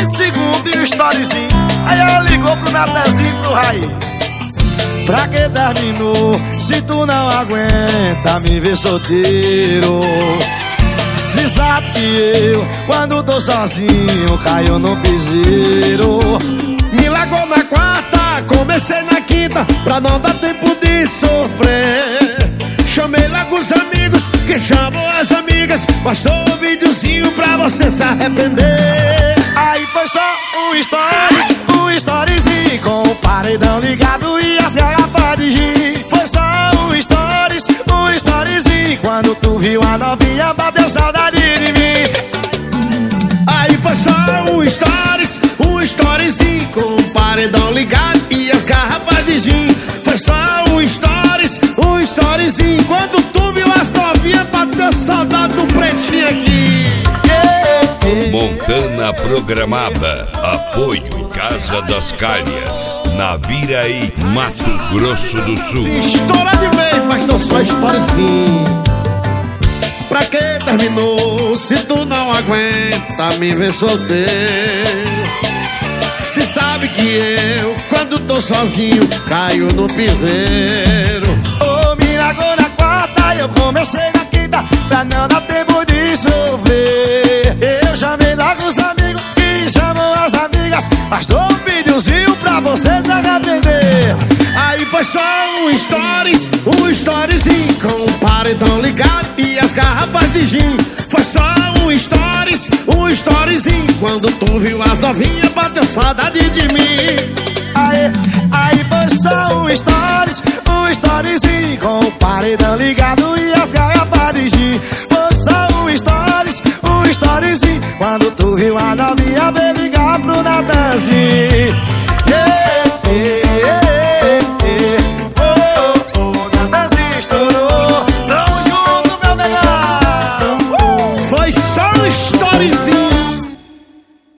segundos e um storyzinho. Aí ela ligou pro Natanzinho e pro Raí. Pra que terminou, se tu não aguenta me ver solteiro? Se sabe que eu, quando tô sozinho, caio no piseiro. Me largou na quarta, comecei na quinta, pra não dar tempo de sofrer. Chamei logo os amigos, que chamam as amigas, bastou um videozinho pra você se arrepender. Aí foi só um storyzinho, com o paredão ligado e as garrafas de gin. Foi só um storyzinho, quando tu viu a novinha, bateu saudade de mim. Aí foi só um storyzinho, com o paredão ligado e as garrafas de gin. Foi só um storyzinho, quando tu viu as novinhas, bateu saudade do pretinho aqui. Montana Programada. Apoio Casa das Calhas, Naviraí, Mato Grosso do Sul. Estoura de vez, mas tô só storyzinho. Pra que terminou, se tu não aguenta me ver solteiro? Se sabe que eu, quando tô sozinho, caio no piseiro. Ô, me largou na quarta, eu comecei na quinta, pra não dar tempo de sofrer. Eu chamei logo os amigos que chamam as amigas, mas dou um videozinho pra vocês arrepender. Aí foi só um storyzinho, com o paredão ligado e as garrafas de gin. Foi só um storyzinho, quando tu viu as novinhas, bateu saudade de mim. Aí foi só um storyzinho, com o paredão ligado e as garrafas de gin. Foi só um storyzinho, quando tu viu a novinha, veio ligar pro Natanzinho.